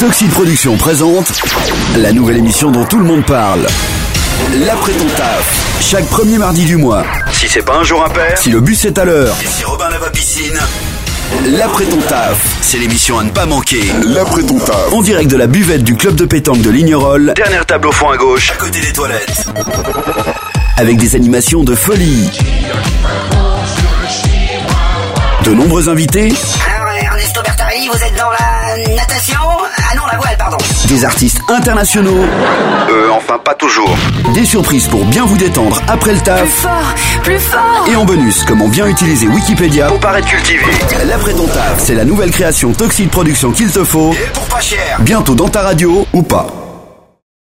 Toxic Production présente la nouvelle émission dont tout le monde parle. L'après ton taf. Chaque premier mardi du mois. Si c'est pas un jour impair, si le bus est à l'heure, et si Robin lave à piscine. L'après ton taf, c'est l'émission à ne pas manquer. L'après ton taf. En direct de la buvette du club de pétanque de Lignerolles. Dernière table au fond à gauche, à côté des toilettes. Avec des animations de folie. De nombreux invités. Alors, Ernesto Bertarelli, vous êtes dans la natation? Ah non, la voile, pardon. Des artistes internationaux. Enfin, pas toujours. Des surprises pour bien vous détendre après le taf. Plus fort, plus fort. Et en bonus, comment bien utiliser Wikipédia pour paraître cultivé. L'après ton taf, c'est la nouvelle création Toxic Production qu'il te faut. Et pour pas cher. Bientôt dans ta radio ou pas.